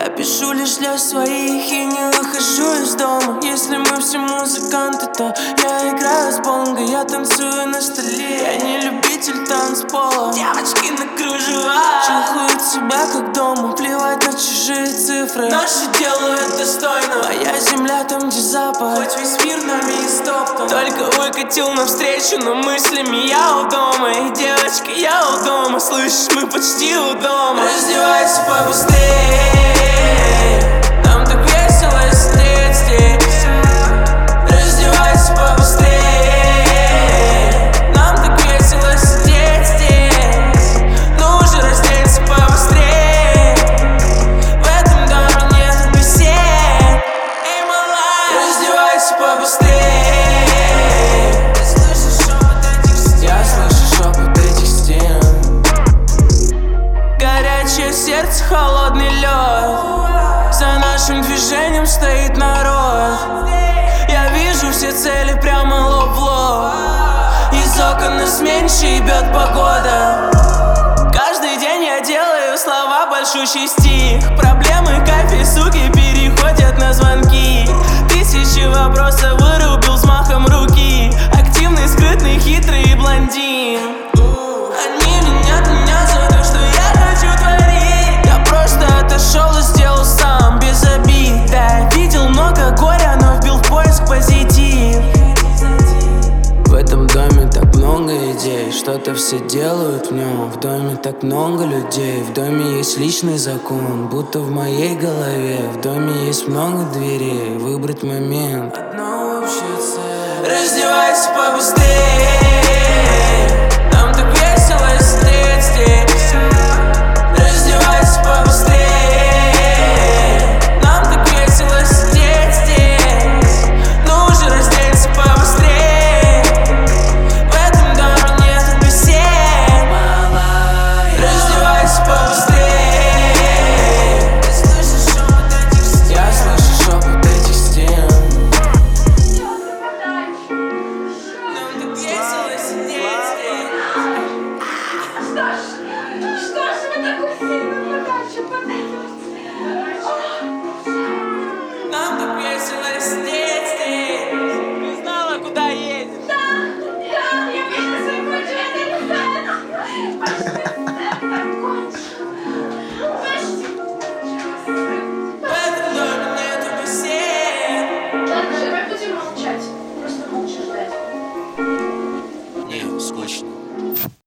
Я пишу лишь для своих и не выхожу из дома. Если мы все музыканты, то я играю с бонго. Я танцую на столе, я не любитель танцпола. Девочки на кружевах чухают себя как дома. Плевать на чужие цифры, наши делают достойно. Моя земля там, где запад, хоть весь мир нами истоптан. Только выкатил навстречу, но мыслями я у дома. И девочка, я у дома, слышишь, мы почти у дома. Раздевайся побыстрее, нам так весело сидеть здесь. Раздевайся побыстрее, нам так весело сидеть здесь. Ну же, разденься побыстрее, в этом доме нет бесед. Эй, малая, раздевайся побыстрее. Я слышу шепот этих стен. Горячее сердце, холодный лед. За нашим движением стоит народ. Я вижу все цели прямо лоб в лоб. Из окон на смене шибет погода. Каждый день я делаю слова большущий стих. Проблемы, кайф и суки переходят на звонки. Тысячи вопросов вырубил взмахом руки. Активный, скрытный, хитрый блондин. Они винят меня за то, что я хочу творить. Я просто отошел и сделал сам, без обид. Да, видел много горя, но вбил в поиск позитив. В этом доме так много идей, что-то все делают в нем. В доме так много людей, в доме есть личный закон, будто в моей голове. В доме есть много дверей, выбрать момент, одна общая цель. Раздевайся побыстрее, нам так весело сидеть здесь. Раздевайся побыстрее, нам так весело сидеть здесь. Ну же, разденься побыстрее, в этом доме нет бесед. Раздевайся побыстрее. Я слышу шепот этих стен. Нам так весело сидеть здесь. Что ж вы такой сильный подачу? Нам так весело сидеть здесь. Не знала, куда едешь. Да, я вижу свои В этом доме нету бесед. Ладно, давай будем молчать. Просто молча ждать. Не, скучно.